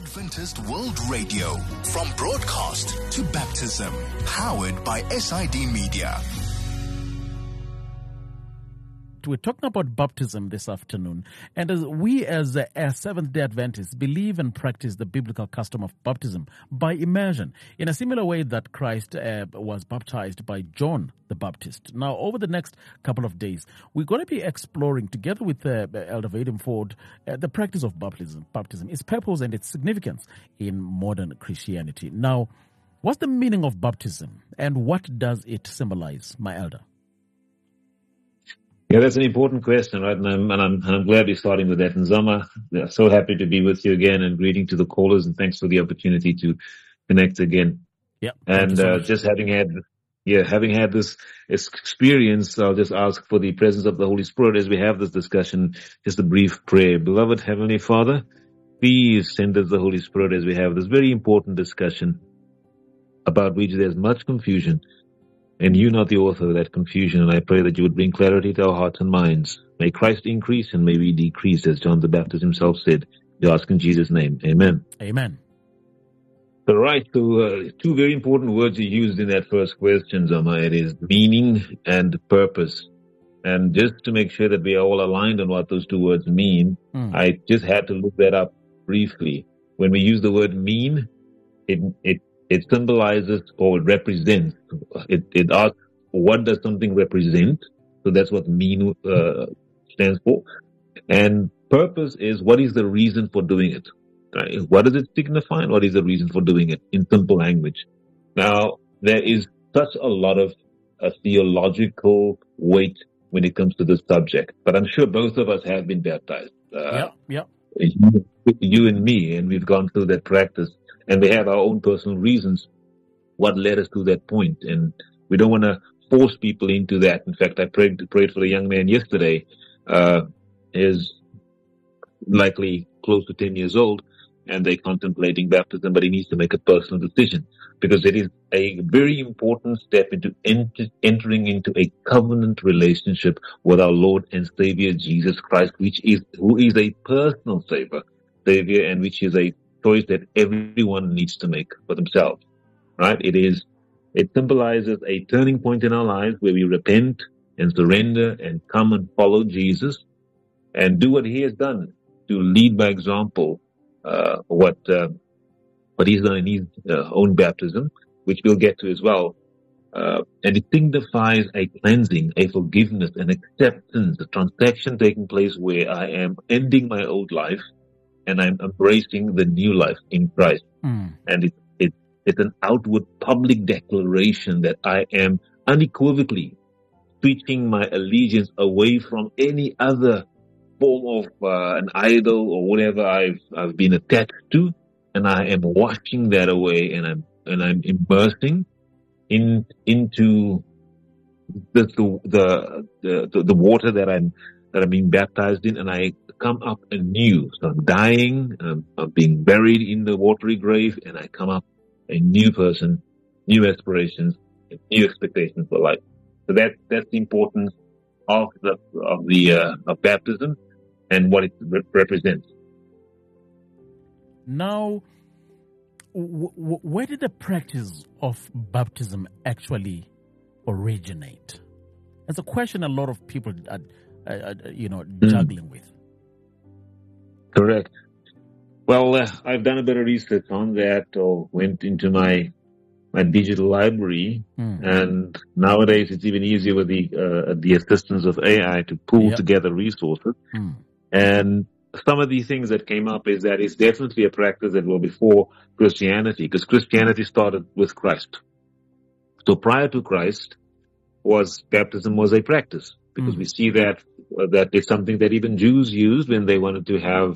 Adventist World Radio, from broadcast to baptism, powered by SID Media. We're talking about baptism this afternoon, and as Seventh-day Adventists believe and practice the biblical custom of baptism by immersion, in a similar way that Christ was baptized by John the Baptist. Now, over the next couple of days, we're going to be exploring, together with Elder Vadim Ford, the practice of baptism, its purpose and its significance in modern Christianity. Now, what's the meaning of baptism, and what does it symbolize, my elder? Yeah, that's an important question, right? And I'm glad we're starting with that. And Zama, so happy to be with you again, and greeting to the callers, and thanks for the opportunity to connect again. Yeah, and just having had this experience, I'll just ask for the presence of the Holy Spirit as we have this discussion. Just a brief prayer. Beloved Heavenly Father, please send us the Holy Spirit as we have this very important discussion about which there's much confusion. And you're not the author of that confusion, and I pray that you would bring clarity to our hearts and minds. May Christ increase and may we decrease, as John the Baptist himself said. We ask in Jesus' name. Amen. Amen. So, right, so two very important words you used in that first question, Zama. It is meaning and purpose. And just to make sure that we are all aligned on what those two words mean, I just had to look that up briefly. When we use the word mean, it symbolizes or represents. It asks, what does something represent? So that's what mean stands for. And purpose is, what is the reason for doing it? Right? What does it signify, and what is the reason for doing it in simple language? Now, there is such a lot of theological weight when it comes to this subject, but I'm sure both of us have been baptized. Yeah. You and me, and we've gone through that practice. And we have our own personal reasons what led us to that point. And we don't want to force people into that. In fact, I prayed for a young man yesterday, is likely close to 10 years old, and they're contemplating baptism, but he needs to make a personal decision, because it is a very important step into entering into a covenant relationship with our Lord and Savior Jesus Christ, who is a personal Savior, and which is a choice that everyone needs to make for themselves, right? It symbolizes a turning point in our lives where we repent and surrender and come and follow Jesus and do what he has done, to lead by example, what he's done in his own baptism, which we'll get to as well. And it signifies a cleansing, a forgiveness, an acceptance, a transaction taking place where I am ending my old life and I'm embracing the new life in Christ. And it's an outward public declaration that I am unequivocally switching my allegiance away from any other form of an idol or whatever I've been attached to, and I am washing that away, and I'm immersing into the water that I'm being baptized in, and I come up anew. So I'm dying, I'm being buried in the watery grave, and I come up a new person, new aspirations, new expectations for life. So that's the importance of baptism and what it represents. Now, where did the practice of baptism actually originate? It's a question a lot of people are juggling with. Correct. Well, I've done a bit of research on that, or went into my digital library, and nowadays it's even easier with the assistance of AI to pull together resources. And some of the things that came up is that it's definitely a practice that was before Christianity, because Christianity started with Christ. So prior to Christ, baptism was a practice, because we see that it's something that even Jews used when they wanted to have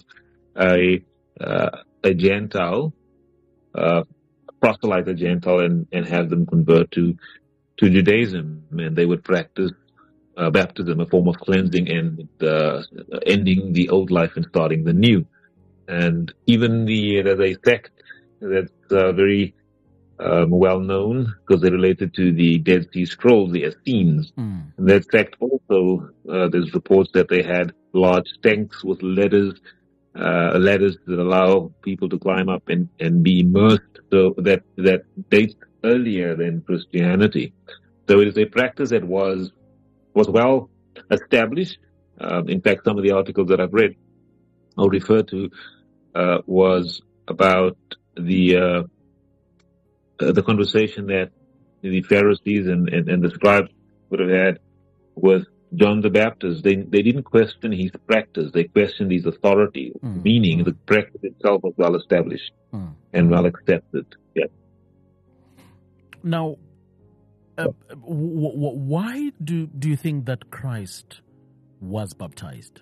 a Gentile, proselyte a Gentile, and have them convert to Judaism, and they would practice baptism, a form of cleansing and ending the old life and starting the new. And even there's a sect that's very well known, because they're related to the Dead Sea Scrolls, the Essenes. And that sect also, there's reports that they had large tanks with letters ladders that allow people to climb up and be immersed. So that dates earlier than Christianity. So it is a practice that was well established. In fact, some of the articles that I've read or referred to was about the conversation that the Pharisees and the scribes would have had with John the Baptist. They didn't question his practice; they questioned his authority. Meaning, the practice itself was well established and well accepted. Yeah. Now, why do you think that Christ was baptized?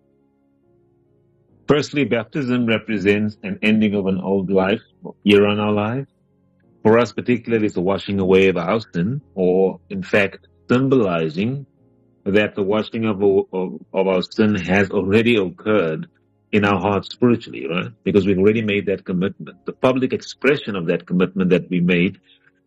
Firstly, baptism represents an ending of an old life here on our lives. For us, particularly, it's the washing away of our sin, or in fact, symbolizing that the washing of our sin has already occurred in our hearts spiritually, right? Because we've already made that commitment. The public expression of that commitment that we made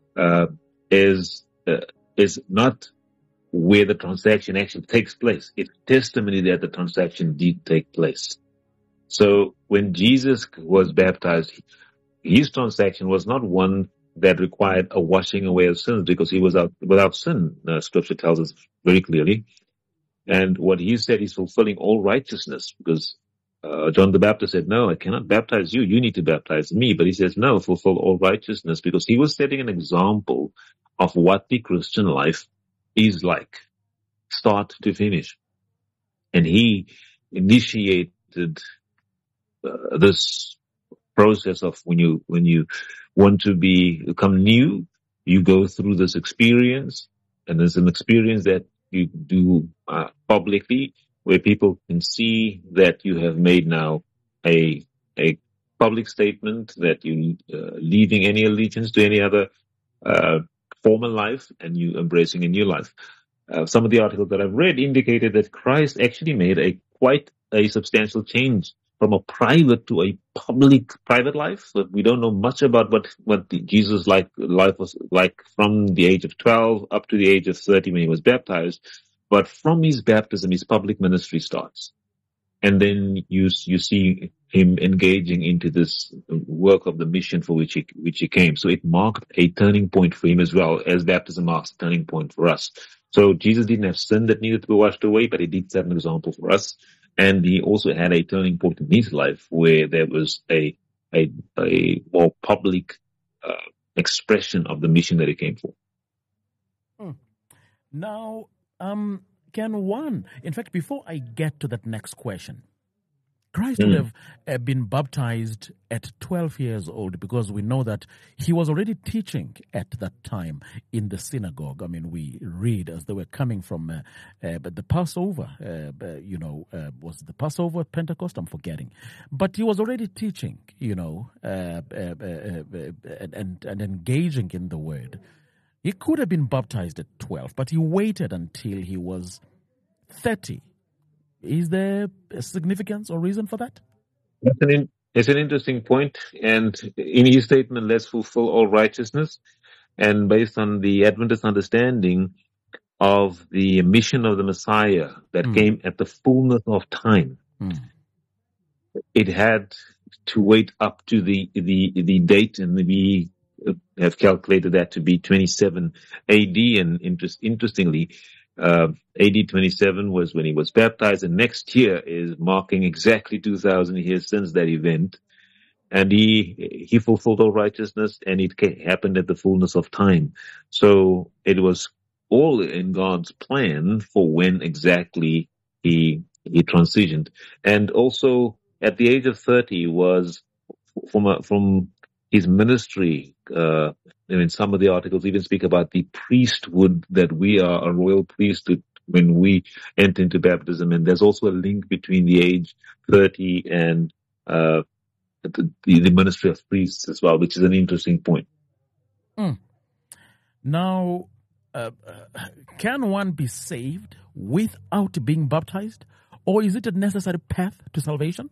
is not where the transaction actually takes place. It's testimony that the transaction did take place. So when Jesus was baptized, his transaction was not one that required a washing away of sins, because he was without sin. Scripture tells us very clearly. And what he said, he's fulfilling all righteousness, because John the Baptist said, no, I cannot baptize you. You need to baptize me. But he says, no, fulfill all righteousness, because he was setting an example of what the Christian life is like, start to finish. And he initiated this process of when you want to become new, you go through this experience, and there's an experience that you do publicly, where people can see that you have made now a public statement that you leaving any allegiance to any other former life, and you embracing a new life. Some of the articles that I've read indicated that Christ actually made quite a substantial change from a private to a private life. So we don't know much about what Jesus' life was like from the age of 12 up to the age of 30 when he was baptized. But from his baptism, his public ministry starts. And then you see him engaging into this work of the mission for which he came. So it marked a turning point for him as well, as baptism marks a turning point for us. So Jesus didn't have sin that needed to be washed away, but he did set an example for us. And he also had a turning point in his life where there was a more public expression of the mission that he came for. Now, in fact, before I get to that next question, Christ would have been baptized at 12 years old, because we know that he was already teaching at that time in the synagogue. I mean, we read as they were coming from the Passover, was the Passover at Pentecost? I'm forgetting. But he was already teaching, and engaging in the word. He could have been baptized at 12, but he waited until he was 30. Is there a significance or reason for that? It's an interesting point. And in his statement, let's fulfill all righteousness. And based on the Adventist understanding of the mission of the Messiah that came at the fullness of time, it had to wait up to the date, and we have calculated that to be 27 AD. And interestingly, AD 27 was when he was baptized, and next year is marking exactly 2,000 years since that event. And he fulfilled all righteousness, and it happened at the fullness of time. So it was all in God's plan for when exactly he transitioned. And also at the age of 30 was from his ministry. Some of the articles even speak about the priesthood, that we are a royal priesthood when we enter into baptism. And there's also a link between the age 30 and the ministry of priests as well, which is an interesting point. Now, can one be saved without being baptized? Or is it a necessary path to salvation?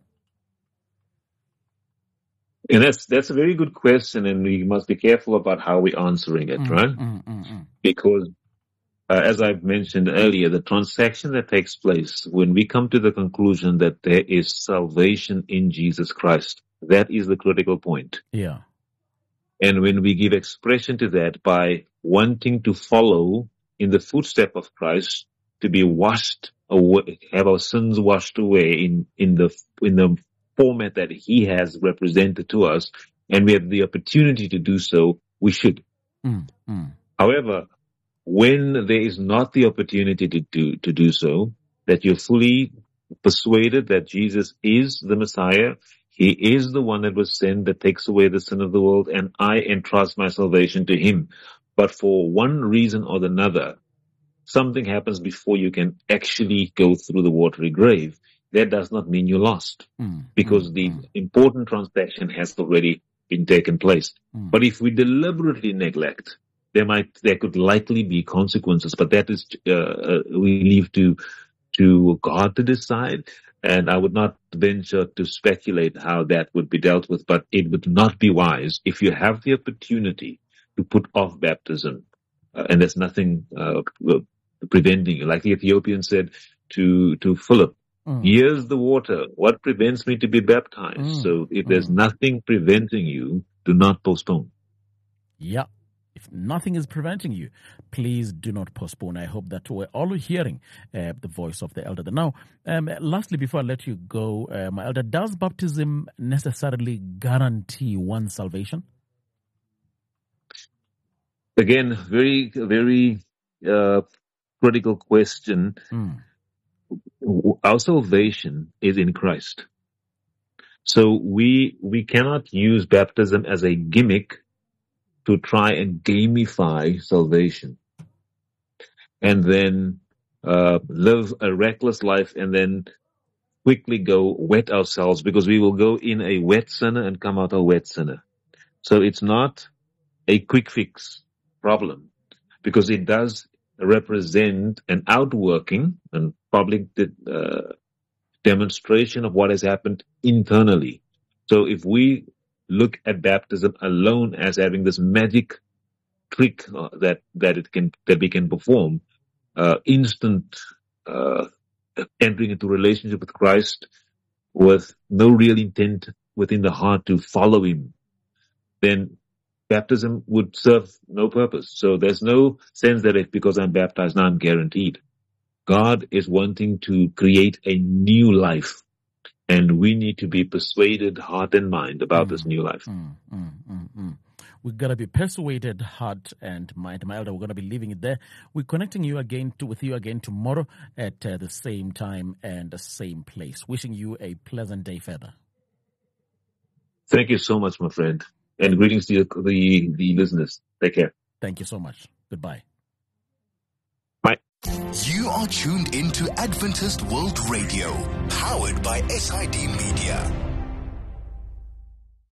And that's a very good question, and we must be careful about how we're answering it, right? Because as I've mentioned earlier, the transaction that takes place when we come to the conclusion that there is salvation in Jesus Christ, that is the critical point. Yeah. And when we give expression to that by wanting to follow in the footstep of Christ, to be washed away, have our sins washed away in the format that He has represented to us, and we have the opportunity to do so, we should. However, when there is not the opportunity to do so, that you're fully persuaded that Jesus is the Messiah, He is the one that was sent that takes away the sin of the world, and I entrust my salvation to Him. But for one reason or another, something happens before you can actually go through the watery grave. That does not mean you're lost, because the important transaction has already been taken place. But if we deliberately neglect, there could likely be consequences, but that is, we leave to God to decide. And I would not venture to speculate how that would be dealt with, but it would not be wise if you have the opportunity to put off baptism, and there's nothing preventing you. Like the Ethiopian said to Philip, here's the water. What prevents me to be baptized? So if there's nothing preventing you, do not postpone. Yeah. If nothing is preventing you, please do not postpone. I hope that we're all hearing the voice of the elder. Now, lastly, before I let you go, my elder, does baptism necessarily guarantee one's salvation? Again, very, very critical question. Our salvation is in Christ. So we cannot use baptism as a gimmick to try and gamify salvation and then live a reckless life and then quickly go wet ourselves, because we will go in a wet sinner and come out a wet sinner. So it's not a quick fix problem, because it does represent an outworking and public demonstration of what has happened internally. So if we look at baptism alone as having this magic trick that we can perform, instant entering into relationship with Christ with no real intent within the heart to follow Him, then baptism would serve no purpose. So there's no sense that if because I'm baptized now I'm guaranteed. God is wanting to create a new life, and we need to be persuaded heart and mind about this new life. We've got to be persuaded heart and mind. My elder, we're going to be leaving it there. We're connecting you again with you again tomorrow at the same time and the same place. Wishing you a pleasant day further. Thank you so much, my friend. And greetings to the listeners. Take care. Thank you so much. Goodbye. Bye. You are tuned into Adventist World Radio, powered by SID Media.